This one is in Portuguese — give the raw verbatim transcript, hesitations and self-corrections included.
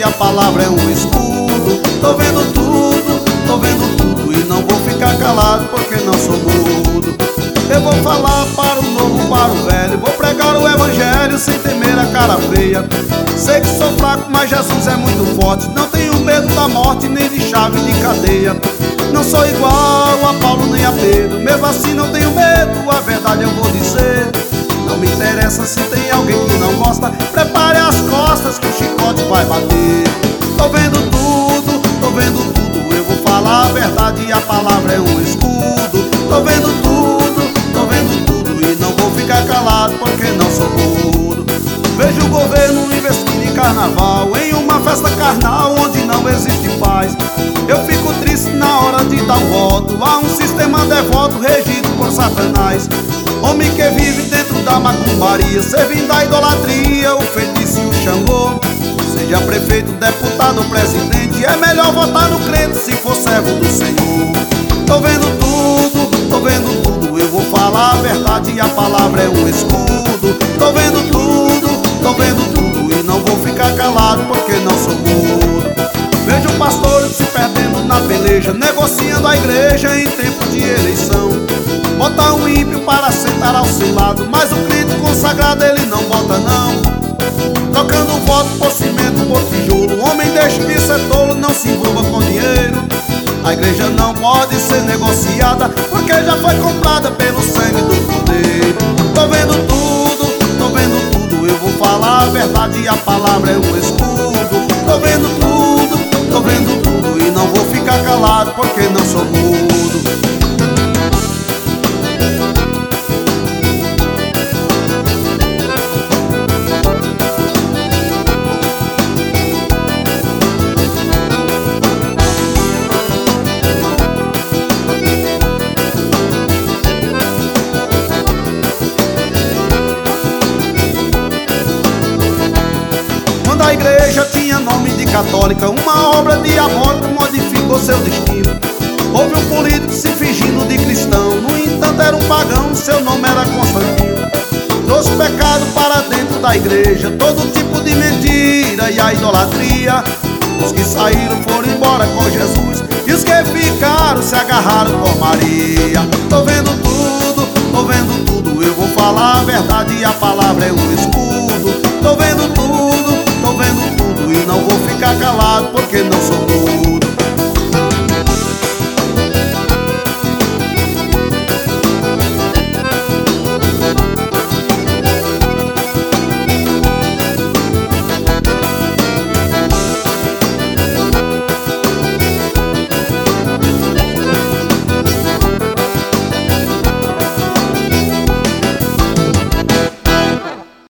e a palavra é um escudo. Tô vendo tudo, tô vendo tudo e não vou ficar calado porque não sou mudo. Eu vou falar para o novo, para o velho, vou pregar o evangelho sem temer a cara feia. Sei que sou fraco, mas Jesus é muito forte. Não tenho medo da morte, nem de chave de cadeia. Não sou igual a Paulo nem a Pedro, mesmo assim não tenho medo, a verdade eu vou dizer. Não me interessa se tem alguém que não gosta, prepare as costas que o chicote vai bater. Tô vendo tudo, tô vendo tudo, eu vou falar a verdade e a palavra é um escudo. Tô vendo tudo, tô vendo tudo e não vou ficar calado porque não sou mudo. Vejo o governo investindo em carnaval, em uma festa carnal onde não existe paz. Eu fico triste na hora de dar um voto a um sistema devoto regido por Satanás. Homem que vive dentro da macumbaria, servindo a idolatria, o feitiço e o Xangô. Seja prefeito, deputado ou presidente, é melhor votar no crente se for servo do Senhor. Tô vendo tudo, tô vendo tudo, eu vou falar a verdade e a palavra é um escudo. Tô vendo tudo, tô vendo tudo e não vou ficar calado porque não sou mudo. Vejo pastores se perdendo na peleja, negociando a igreja em tempo de eleição. Bota um ímpio para sentar ao seu lado, mas o crente consagrado ele não bota não. Trocando o voto por cimento, por tijolo, o homem deixa de ser tolo, não se envolva com dinheiro. A igreja não pode ser negociada, porque já foi comprada pelo sangue do poder. Tô vendo tudo, tô vendo tudo, eu vou falar a verdade e a palavra é um escudo. Tô vendo tudo, tô vendo tudo e não vou ficar calado porque não sou mudo. A igreja tinha nome de católica, uma obra diabólica modificou seu destino. Houve um político se fingindo de cristão, no entanto era um pagão, seu nome era Constantino. Trouxe pecado para dentro da igreja, todo tipo de mentira e a idolatria. Os que saíram foram embora com Jesus e os que ficaram se agarraram com Maria. Tô vendo tudo, tô vendo tudo, eu vou falar a verdade e a palavra é um escudo.